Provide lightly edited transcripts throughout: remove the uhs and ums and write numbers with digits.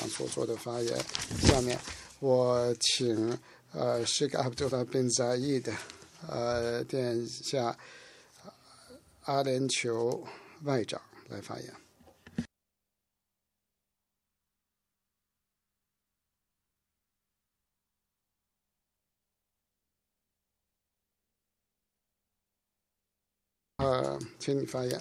所做的发言。下面我请Sheikh Abdullah bin Zayed 殿下阿联酋外长来发言。请你发言。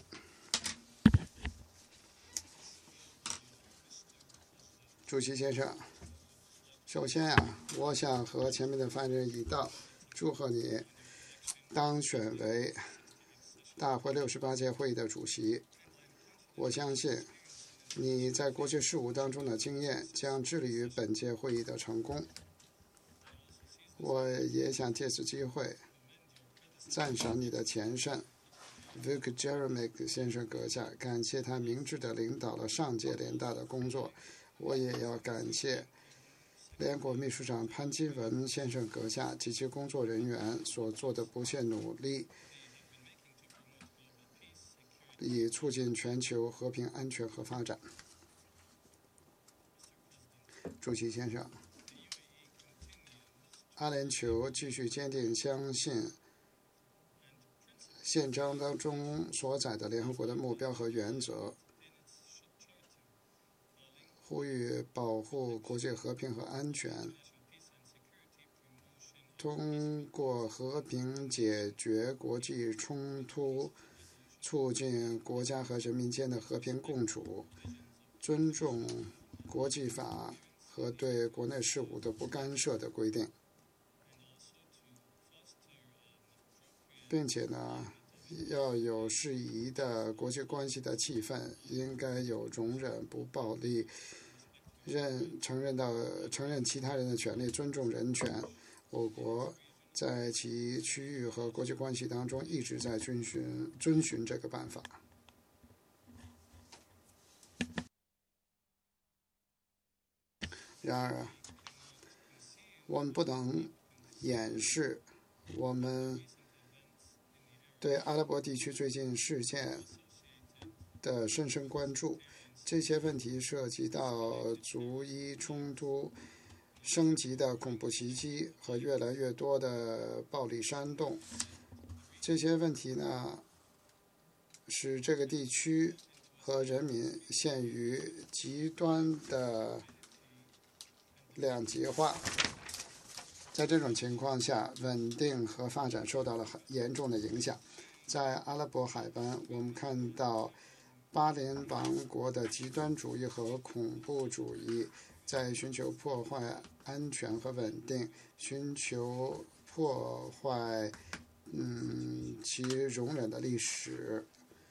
主席先生，首先我想和前面的发言人一道，祝贺你当选为大会68届会议的主席。我相信你在国际事务当中的经验将致力于本届会议的成功。我也想借此机会赞赏你的前任Vuk Jeremic 先生阁下，感谢他明智地领导了上届联大的工作。我也要感谢联国秘书长潘金文先生阁下及其工作人员所做的不懈努力，以促进全球和平、安全和发展。主席先生，阿联酋继续坚定相信宪章当中所载的联合国的目标和原则，呼吁保护国际和平和安全，通过和平解决国际冲突，促进国家和人民间的和平共处，尊重国际法和对国内事务的不干涉的规定，并且要有适宜的国际关系的气氛，应该有容忍不暴力，承认其他人的权利，尊重人权。我国在其区域和国际关系当中一直在遵循这个办法。然而，我们不能掩饰我们对阿拉伯地区最近事件的深深关注。这些问题涉及到族裔冲突、升级的恐怖袭击和越来越多的暴力煽动。这些问题使这个地区和人民陷于极端的两极化。在这种情况下，稳定和发展受到了很严重的影响。在阿拉伯海湾，我们看到巴联王国的极端主义和恐怖主义在寻求破坏安全和稳定，寻求破坏其容忍的历史。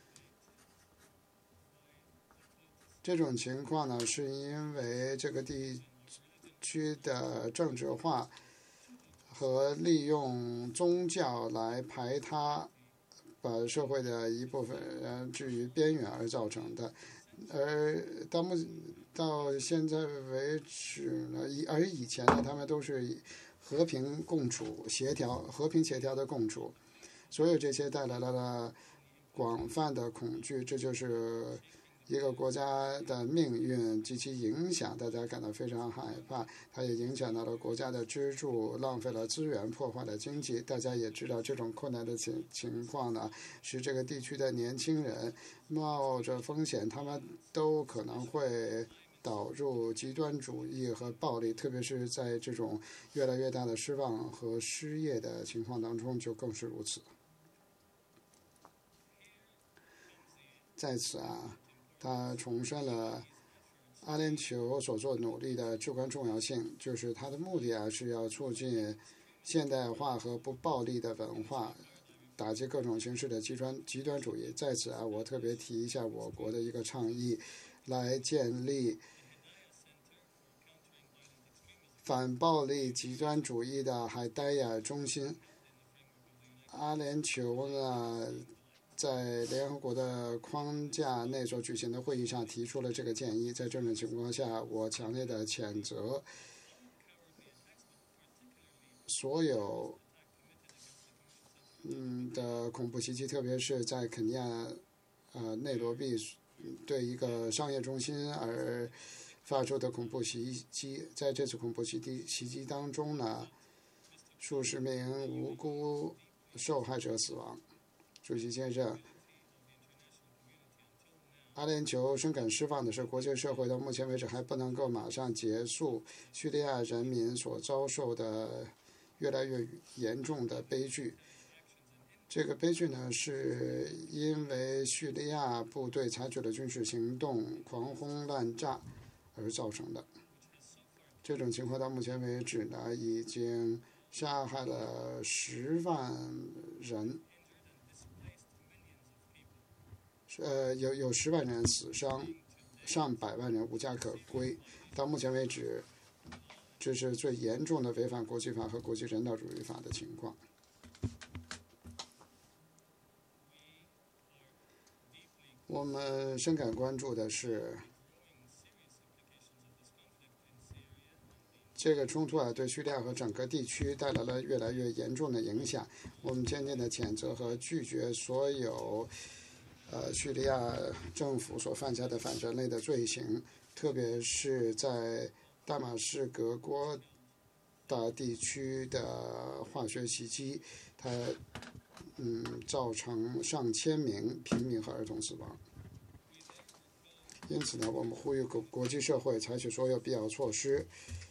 这种情况是因为这个地区的政治化和利用宗教来排他，把社会的一部分人置于边缘而造成的。而到现在为止而以前他们都是以和平共处、和平协调的共处。所有这些带来了广泛的恐惧，这就是一个国家的命运及其影响，大家感到非常害怕。它也影响到了国家的支柱，浪费了资源，破坏了经济。大家也知道，这种困难的情况使这个地区的年轻人冒着风险，他们都可能会导入极端主义和暴力，特别是在这种越来越大的失望和失业的情况当中，就更是如此。在此他重申了阿联酋所做努力的至关重要性，就是他的目的是要促进现代化和不暴力的文化，打击各种形式的极端主义。在此我特别提一下我国的一个倡议，来建立反暴力极端主义的海呆亚中心。阿联酋在联合国的框架内所举行的会议上提出了这个建议。在这种情况下，我强烈的谴责所有的恐怖袭击，特别是在肯尼亚内罗毕对一个商业中心而发出的恐怖袭击。在这次恐怖袭击当中呢，数十名无辜受害者死亡。主席先生，阿联酋深感失望的是，国际社会到目前为止还不能够马上结束叙利亚人民所遭受的越来越严重的悲剧。这个悲剧呢，是因为叙利亚部队采取了军事行动，狂轰滥炸而造成的。这种情况到目前为止呢，已经杀害了10万人，有10万人死伤，上百万人无家可归。到目前为止，这是最严重的违反国际法和国际人道主义法的情况。我们深感关注的是，这个冲突对叙利亚和整个地区带来了越来越严重的影响。我们坚定地谴责和拒绝所有叙利亚政府所犯下的反人类的罪行，特别是在大马士革郭达地区的化学袭击，它造成上千名平民和儿童死亡。因此呢，我们呼吁国际社会采取所有必要措施，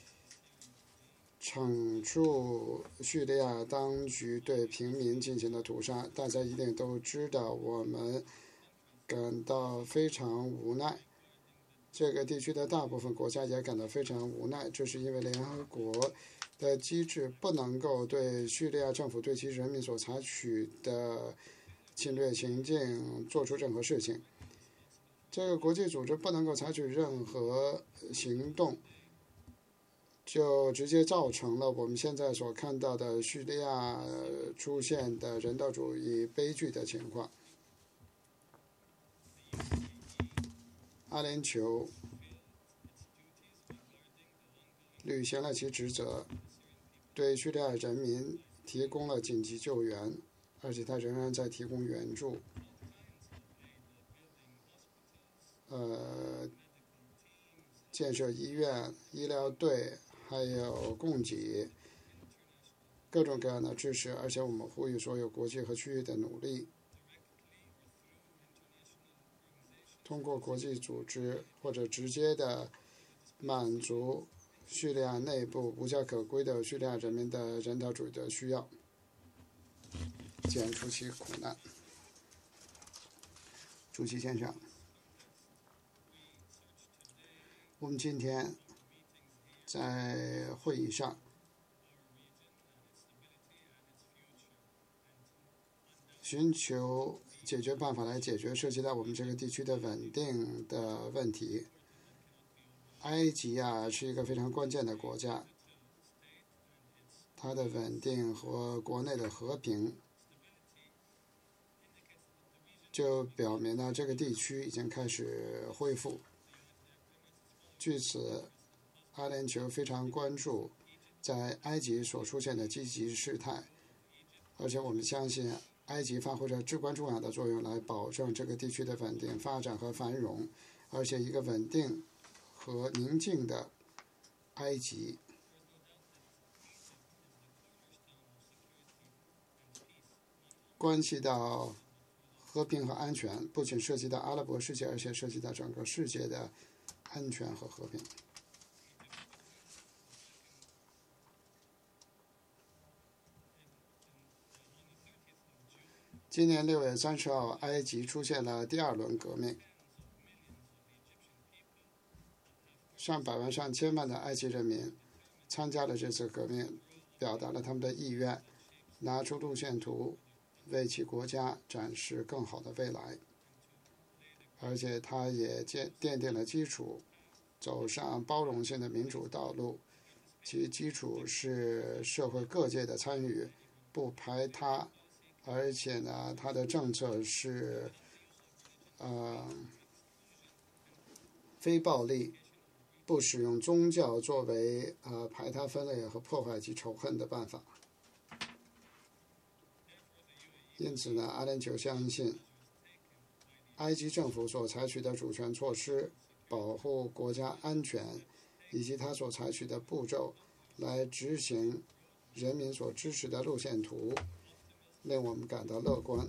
惩处叙利亚当局对平民进行的屠杀。大家一定都知道，我们感到非常无奈，这个地区的大部分国家也感到非常无奈，这是因为联合国的机制不能够对叙利亚政府对其人民所采取的侵略行径做出任何事情。这个国际组织不能够采取任何行动，就直接造成了我们现在所看到的叙利亚出现的人道主义悲剧的情况。阿联酋履行了其职责，对叙利亚人民提供了紧急救援，而且它仍然在提供援助。建设医院、医疗队，还有供给各种各样的支持，而且我们呼吁所有国际和区域的努力，通过国际组织或者直接的满足叙利亚内部无家可归的叙利亚人民的人道主义的需要，减除其苦难。主席先生，我们今天在会议上寻求解决办法来解决涉及到我们这个地区的稳定的问题。埃及是一个非常关键的国家，它的稳定和国内的和平就表明了这个地区已经开始恢复。据此，阿联酋非常关注在埃及所出现的积极事态，而且我们相信埃及发挥着至关重要的作用来保证这个地区的稳定发展和繁荣，而且一个稳定和宁静的埃及关系到和平和安全，不仅涉及到阿拉伯世界，而且涉及到整个世界的安全和和平。今年6月30号，埃及出现了第2轮革命，上百万上千万的埃及人民参加了这次革命，表达了他们的意愿，拿出路线图，为其国家展示更好的未来。而且它也奠定了基础，走上包容性的民主道路，其基础是社会各界的参与，不排他，而且呢，它的政策是非暴力，不使用宗教作为排他分类和破坏及仇恨的办法。因此呢，阿联酋相信埃及政府所采取的主权措施， 保护国家安全，以及他所采取的步骤来执行人民所支持的路线图，令我们感到乐观。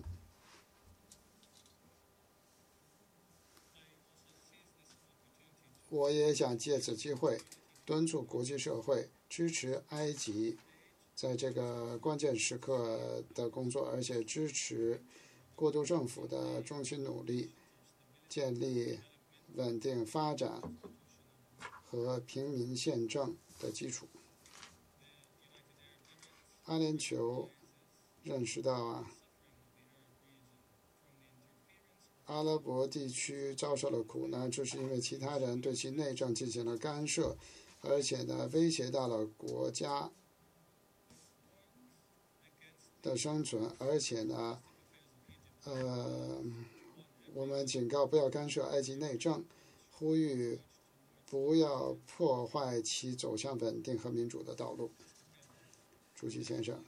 我也想借此机会敦促国际社会支持埃及在这个关键时刻的工作，而且支持过渡政府的中心努力，建立稳定发展和平民宪政的基础。阿联酋认识到阿拉伯地区遭受了苦难，这是因为其他人对其内政进行了干涉，而且呢，威胁到了国家的生存，而且呢，我们警告不要干涉埃及内政，呼吁不要破坏其走向稳定和民主的道路。主席先生，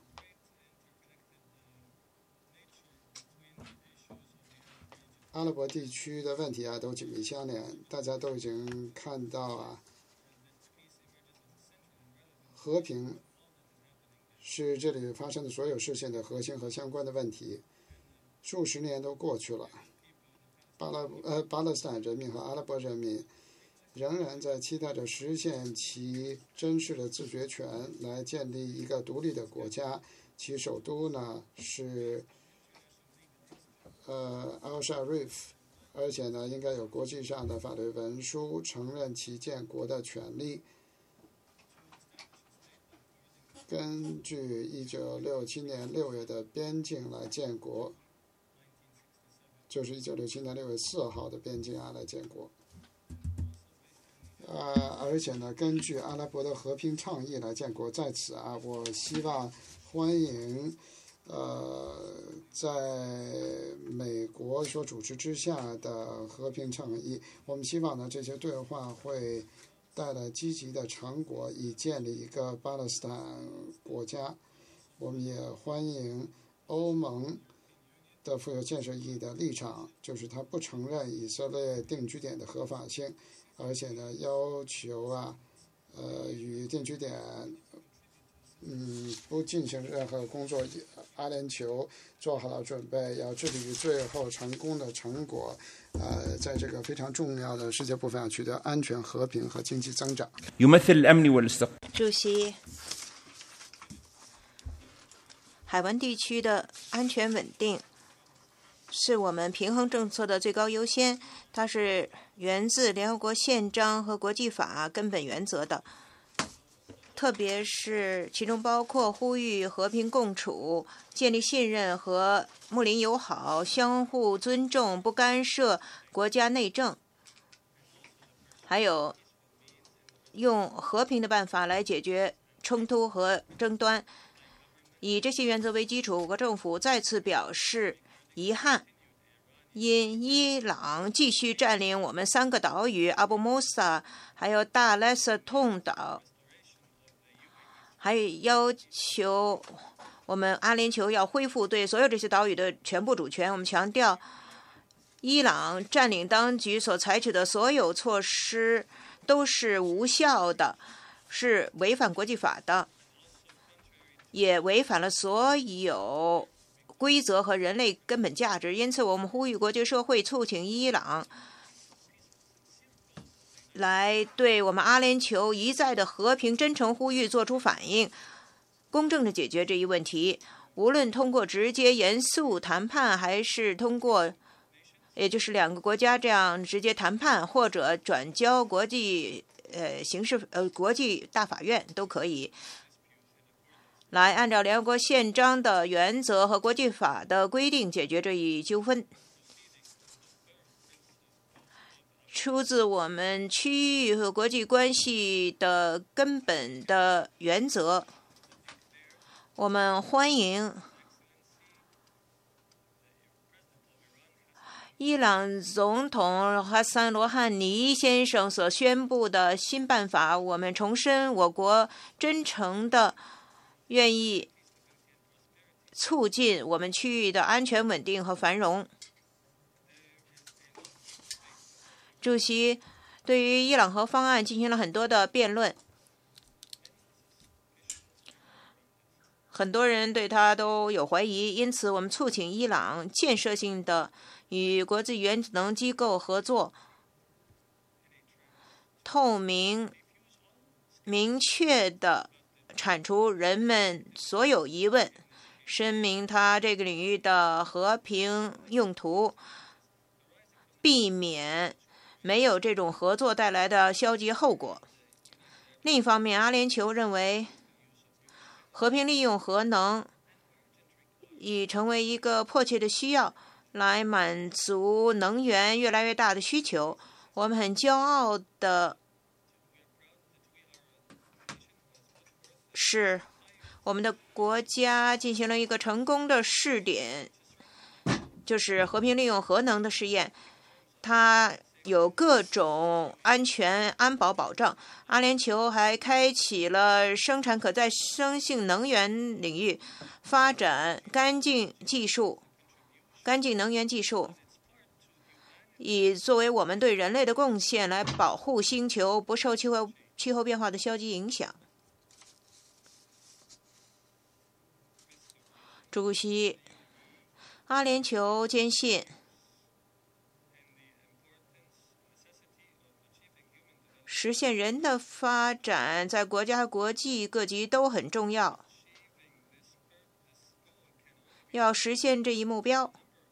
阿拉伯地区的问题都紧密相连，大家都已经看到和平是这里发生的所有事情的核心和相关的问题。数十年都过去了，巴勒斯坦人民和阿拉伯人民仍然在期待着实现其真实的自决权，来建立一个独立的国家。其首都呢是Al-Sharif， 而且呢应该有国际上的法律文书承认其建国的权利。根据1967年6月的边境来建国，就是1967年6月4号的边境来建国。而且呢，根据阿拉伯的和平倡议来建国。在此我希望欢迎在美国所主持之下的和平倡议。我们希望呢，这些对话会带来积极的成果，以建立一个巴勒斯坦国家。我们也欢迎欧盟的富有建设意义的立场，就是他不承认以色列定居点的合法性，而且呢要求与定居点不进行任何工作。阿联酋做好了准备，要致力于最后成功的成果，在这个非常重要的世界部分上取得安全、和平和经济增长。 主席，海湾地区的安全稳定是我们平衡政策的最高优先，它是源自联合国宪章和国际法根本原则的，特别是其中包括呼吁和平共处、建立信任和睦邻友好、相互尊重、不干涉国家内政，还有用和平的办法来解决冲突和争端。以这些原则为基础，我国政府再次表示遗憾，因伊朗继续占领我们3个岛屿阿布穆萨，还有大莱瑟通岛，还有要求我们阿联酋要恢复对所有这些岛屿的全部主权。我们强调，伊朗占领当局所采取的所有措施都是无效的，是违反国际法的，也违反了所有规则和人类根本价值。因此，我们呼吁国际社会促请伊朗来对我们阿联酋一再的和平真诚呼吁做出反应，公正的解决这一问题。无论通过直接严肃谈判，还是通过也就是2个国家这样直接谈判，或者转交国际国际大法院都可以，来按照联合国宪章的原则和国际法的规定解决这一纠纷。出自我们区域和国际关系的根本的原则，我们欢迎伊朗总统哈桑·罗汉尼先生所宣布的新办法。我们重申我国真诚的愿意促进我们区域的安全稳定和繁荣。主席， 对于伊朗核方案进行了很多的辩论，很多人对他都有怀疑，因此我们促请伊朗建设性的与国际原子能机构合作，透明、明确地铲除人们所有疑问，声明他这个领域的和平用途，避免没有这种合作带来的消极后果。另一方面，阿联酋认为和平利用核能已成为一个迫切的需要，来满足能源越来越大的需求。我们很骄傲的是，我们的国家进行了一个成功的试点，就是和平利用核能的试验。它有各种安全安保保障。阿联酋还开启了生产可再生性能源领域，发展干净能源技术，以作为我们对人类的贡献，来保护星球不受气候变化的消极影响。主席，阿联酋坚信，实现人的发展在国家和国际各级都很重要。要实现这一目标，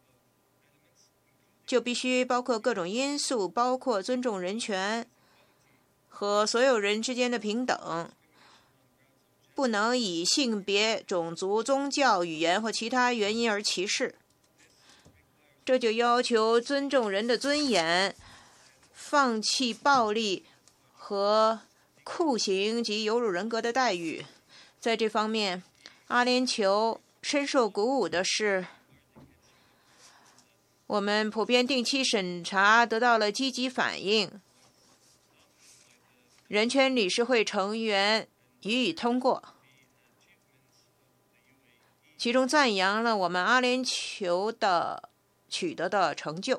就必须包括各种因素，包括尊重人权和所有人之间的平等，不能以性别、种族、宗教、语言或其他原因而歧视。这就要求尊重人的尊严，放弃暴力和酷刑及有辱人格的待遇。在这方面，阿联酋深受鼓舞的是，我们普遍定期审查得到了积极反应，人权理事会成员予以通过，其中赞扬了我们阿联酋的取得的成就。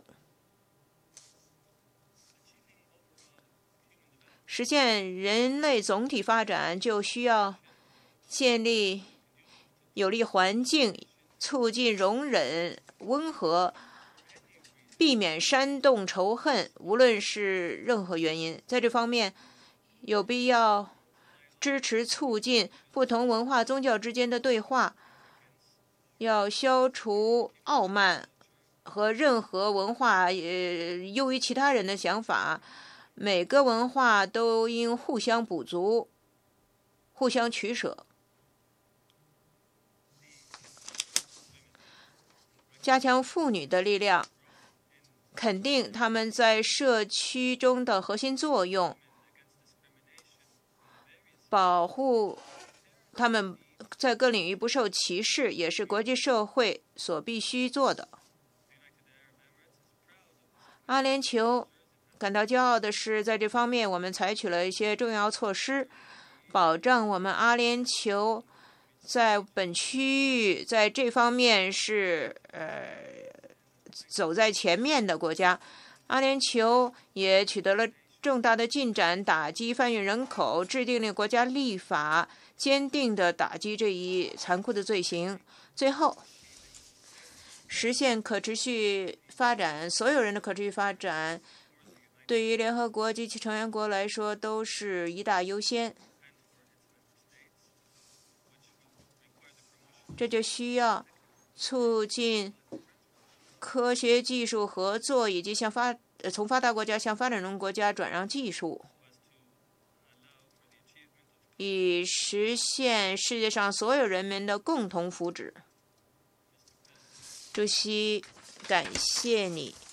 实现人类总体发展，就需要建立有利环境，促进容忍、温和，避免煽动仇恨，无论是任何原因。在这方面，有必要支持促进不同文化宗教之间的对话，要消除傲慢和任何文化优于其他人的想法。每个文化都应互相补足，互相取舍。加强妇女的力量，肯定她们在社区中的核心作用，保护她们在各领域不受歧视，也是国际社会所必须做的。阿联酋感到骄傲的是，在这方面我们采取了一些重要措施，保障我们阿联酋在本区域在这方面是走在前面的国家。阿联酋也取得了重大的进展，打击贩运人口，制定了国家立法，坚定地打击这一残酷的罪行。最后，实现可持续发展，所有人的可持续发展，对于联合国及其成员国来说都是一大优先。这就需要促进科学技术合作，以及从发达国家向发展中国家转让技术，以实现世界上所有人民的共同福祉。主席，感谢你。